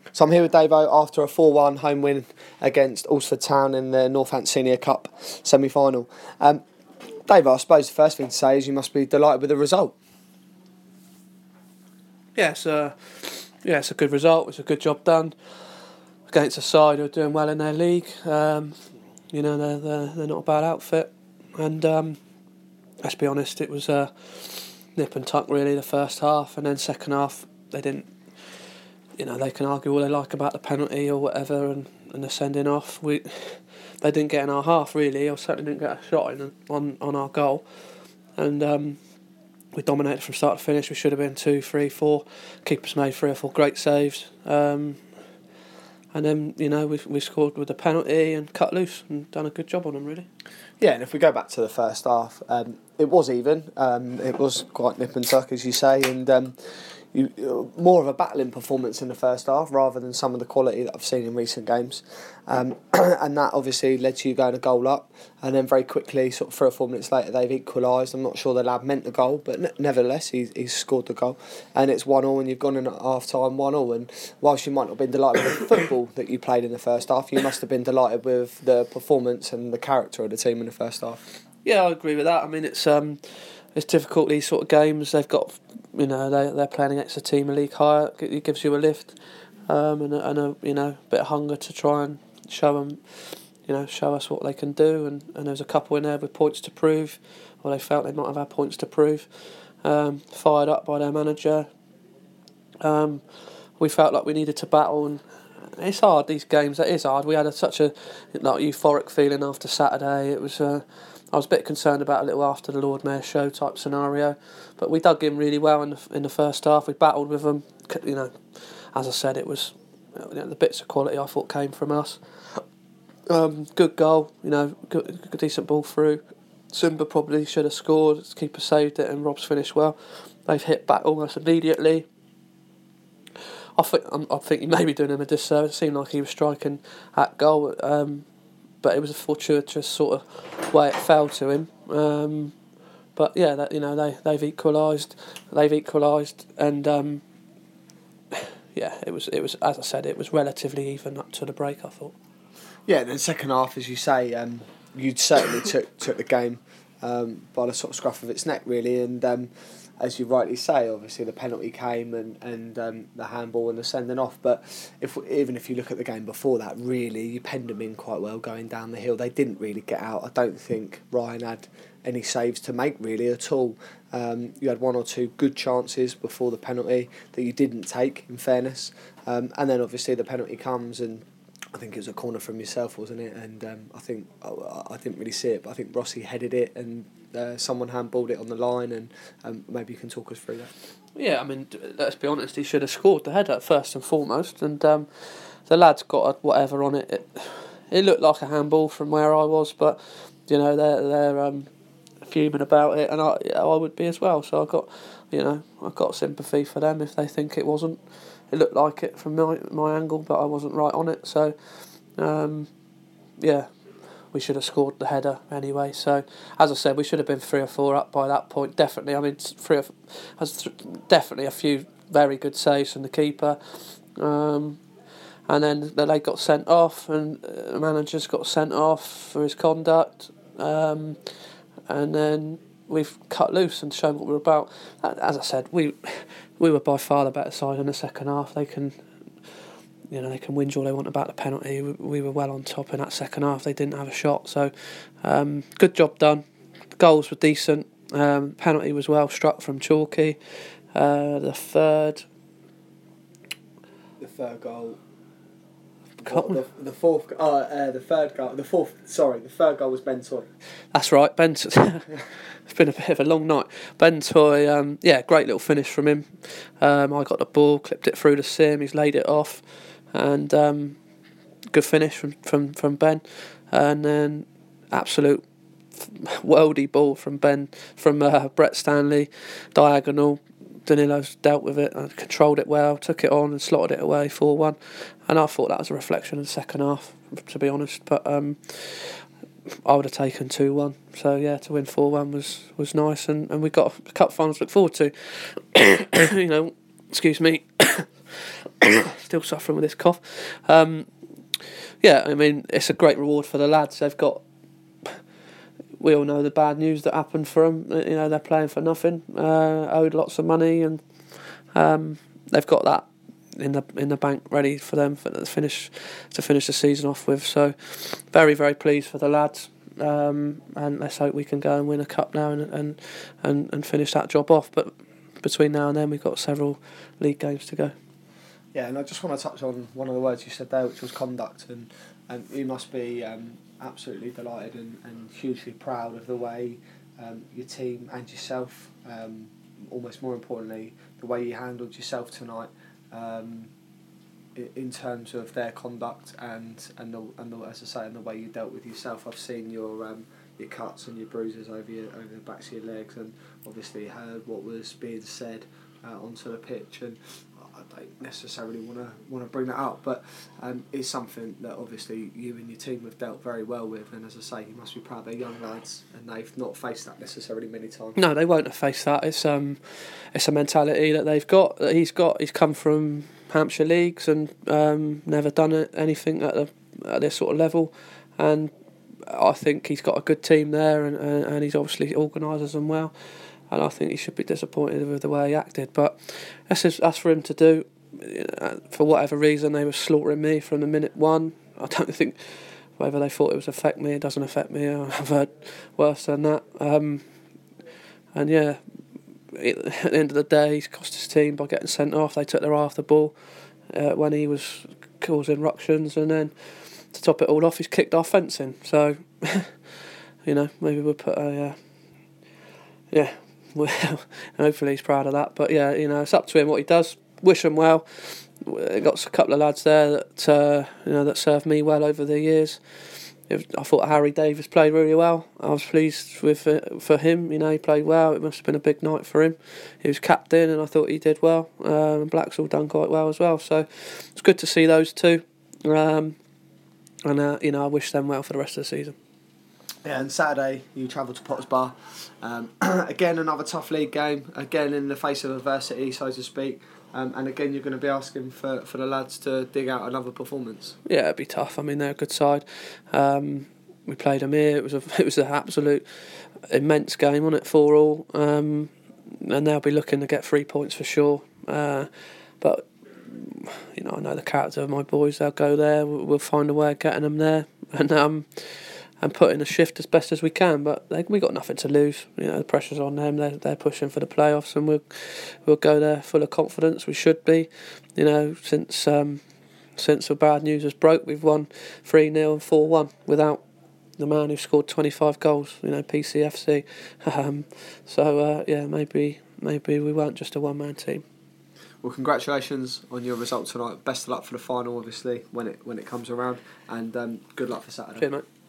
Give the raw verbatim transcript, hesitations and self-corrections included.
So I'm here with Davo after a four one home win against Alresford Town in the Northants Senior Cup semi-final. Um, Davo, I suppose the first thing to say is you must be delighted with the result. Yeah, it's a, yeah, it's a good result. It's a good job done against a side who are doing well in their league. Um, you know, they're, they're, they're not a bad outfit. And um, let's be honest, it was a nip and tuck really the first half, and then second half they didn't. You know, they can argue all they like about the penalty or whatever and, and the sending off. We they didn't get in our half really, or certainly didn't get a shot in on on our goal, and um, we dominated from start to finish. We should have been two, three, four. Keepers made three or four great saves, um, and then you know we we scored with a penalty and cut loose and done a good job on them really. Yeah, and if we go back to the first half, um, it was even. Um, it was quite nip and tuck, as you say, and um, you, more of a battling performance in the first half rather than some of the quality that I've seen in recent games. Um, and that obviously led to you going a goal up, and then very quickly, sort of three or four minutes later, they've equalised. I'm not sure the lad meant the goal, but ne- nevertheless, he's, he's scored the goal. And it's one all, and you've gone in at half-time one all. And whilst you might not have been delighted with the football that you played in the first half, you must have been delighted with the performance and the character of the team in the first half. Yeah, I agree with that. I mean, it's um, it's difficult, these sort of games. They've got, you know, they they're playing against a team a league higher. It gives you a lift, um, and a, and a you know bit of hunger to try and show them, you know, show us what they can do. And, and there's a couple in there with points to prove, or they felt they might have had points to prove. Um, fired up by their manager. Um, we felt like we needed to battle, and it's hard, these games. It is hard. We had a, such a like euphoric feeling after Saturday. It was. Uh, I was a bit concerned about a little after the Lord Mayor show type scenario, but we dug in really well in the in the first half. We battled with them. You know, as I said, it was you know, the bits of quality I thought came from us. Um, good goal, you know, good, good decent ball through. Simba probably should have scored. The keeper saved it, and Rob's finished well. They've hit back almost immediately. I think I think he may be doing him a disservice. It seemed like he was striking at goal. Um, But it was a fortuitous sort of way it fell to him. Um, but yeah, that, you know they they've equalised, they've equalised, and um, yeah, it was it was as I said, it was relatively even up to the break, I thought. Yeah, and then second half, as you say, um, you certainly took took the game um, by the sort of scruff of its neck, really, and um, as you rightly say, obviously the penalty came and and um, the handball and the sending off. But if even if you look at the game before that, really, you penned them in quite well going down the hill. They didn't really get out. I don't think Ryan had any saves to make really at all. Um, you had one or two good chances before the penalty that you didn't take, in fairness, um, and then obviously the penalty comes and. I think it was a corner from yourself, wasn't it? And um, I think I, I didn't really see it, but I think Rossi headed it, and uh, someone handballed it on the line. And um, maybe you can talk us through that. Yeah, I mean, let's be honest. He should have scored the header first and foremost, and um, the lad's got a whatever on it. it. It looked like a handball from where I was, but you know they're they're um, fuming about it, and I I would be as well. So I got you know I got sympathy for them if they think it wasn't. It looked like it from my my angle, but I wasn't right on it. So, um, yeah, we should have scored the header anyway. So, as I said, we should have been three or four up by that point. Definitely, I mean, three or has th- definitely a few very good saves from the keeper. Um, and then they got sent off, and the manager's got sent off for his conduct. Um, and then we've cut loose and shown what we're about. As I said, we we were by far the better side in the second half. They can, you know, they can whinge all they want about the penalty. We, we were well on top in that second half. They didn't have a shot, so um, good job done. The goals were decent. Um, penalty was well struck from Chalky. Uh, the third, the third goal. What, the, the fourth, oh, uh, the third goal, the fourth. Sorry, the third goal was Ben Toy. That's right, Ben. It's been a bit of a long night. Ben Toy, um, yeah, great little finish from him. Um, I got the ball, clipped it through the sim. He's laid it off, and um, good finish from, from, from Ben. And then absolute worldy ball from Ben from uh, Brett Stanley, diagonal. Danilo's dealt with it and controlled it well, took it on and slotted it away four one, and I thought that was a reflection of the second half, to be honest, but um, I would have taken two one, so yeah, to win four one was, was nice, and, and we got a cup final to look forward to. You know, excuse me, Still suffering with this cough. Um, yeah, I mean, it's a great reward for the lads. They've got. We all know the bad news that happened for them. You know, they're playing for nothing, uh, owed lots of money, and um, they've got that in the in the bank ready for them for the finish to finish the season off with. So, very very pleased for the lads, um, and let's hope we can go and win a cup now and and, and and finish that job off. But between now and then, we've got several league games to go. Yeah, and I just want to touch on one of the words you said there, which was conduct, and and you must be um, absolutely delighted and, and hugely proud of the way um, your team and yourself, um, almost more importantly, the way you handled yourself tonight, um, in terms of their conduct and and the, and the, as I say, and the way you dealt with yourself. I've seen your um, your cuts and your bruises over your over the backs of your legs, and obviously heard what was being said uh, onto the pitch, and I don't necessarily want to want to bring that up, but um, it's something that obviously you and your team have dealt very well with, and as I say, you must be proud. They're young lads, and they've not faced that necessarily many times. No, they won't have faced that. It's um, it's a mentality that they've got. That he's got. He's come from Hampshire leagues and um, never done anything at, the, at this sort of level, and I think he's got a good team there, and, and, and he's obviously organises them well. And I think he should be disappointed with the way he acted. But that's, his, that's for him to do. For whatever reason, they were slaughtering me from the minute one. I don't think whether they thought it was affect me, it doesn't affect me. I've heard worse than that. Um, and yeah, it, at the end of the day, he's cost his team by getting sent off. They took their eye off the ball uh, when he was causing ructions. And then to top it all off, he's kicked our fencing. So, you know, maybe we'll put a... Uh, yeah... Well, hopefully he's proud of that. But yeah, you know, it's up to him what he does. Wish him well. Got a couple of lads there that uh, you know that served me well over the years. I thought Harry Davis played really well. I was pleased with it for him. You know, he played well. It must have been a big night for him. He was captain, and I thought he did well. Um, Black's all done quite well as well. So it's good to see those two. Um, and uh, you know, I wish them well for the rest of the season. Yeah, and Saturday you travel to Potters Bar. Um, again, another tough league game. Again, in the face of adversity, so to speak. Um, and again, you're going to be asking for, for the lads to dig out another performance. Yeah, it'd be tough. I mean, they're a good side. Um, we played them here. It was a it was an absolute immense game, wasn't it? Four all. Um, and they'll be looking to get three points for sure. Uh, but you know, I know the character of my boys. They'll go there. We'll, we'll find a way of getting them there. And um. And put in a shift as best as we can, but they, we got nothing to lose. You know, the pressure's on them. They're they're pushing for the playoffs, and we'll we'll go there full of confidence. We should be. You know, since um, since the bad news has broke, we've won three nil and four one without the man who scored twenty five goals. You know, P C F C. Um, so uh, yeah, maybe maybe we weren't just a one man team. Well, congratulations on your result tonight. Best of luck for the final, obviously, when it when it comes around, and um, good luck for Saturday. Cheers, mate.